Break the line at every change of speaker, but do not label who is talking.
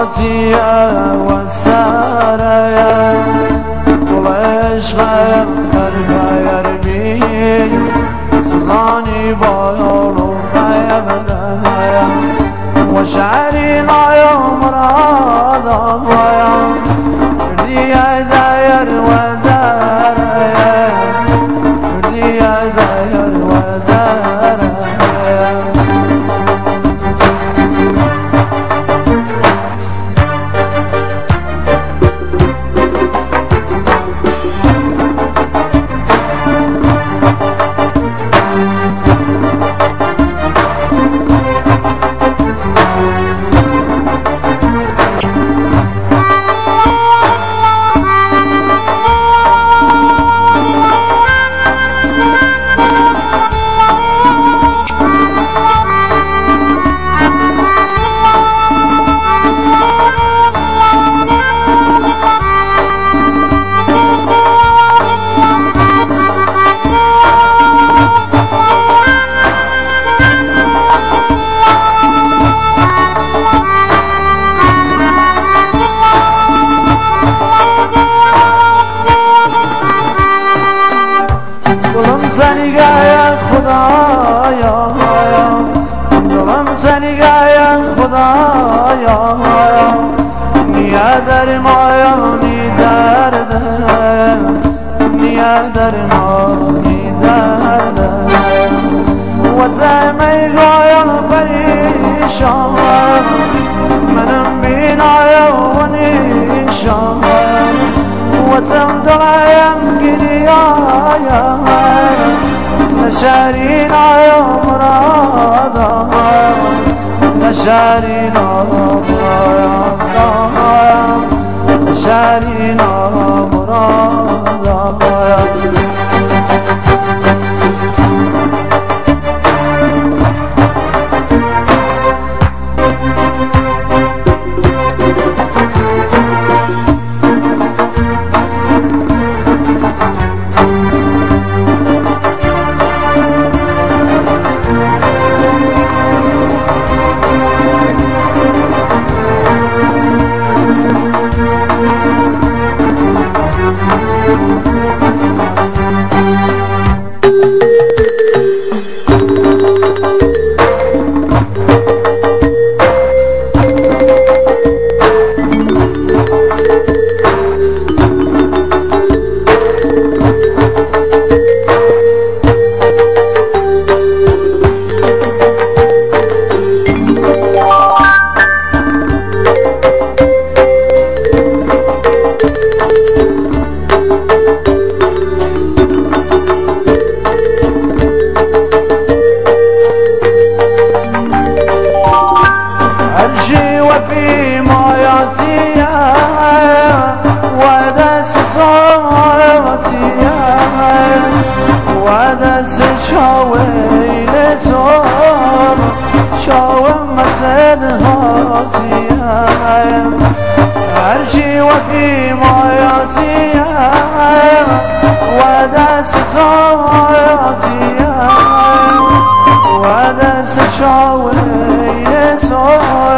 عطية والسارية طول عشقك برفع يربي سلطاني بايولو بيبدايا وشعري لا يوم راضايا رديا داير وداريا رديا داير وداريا يا خدايا ظلمتني يا خدايا يا درماني درد يا درماني درد وتمي يا بريشان من بينا ونيشان وتمدل يمكن يا نشارينا يا مرادا نشارينا مرادا نشارينا مرادا وفي موياتي ودس صوتي ودس شاوي لزور شاوي مسد هاتي أرجي وفي موياتي ودس صوتي ودس شاوي لزور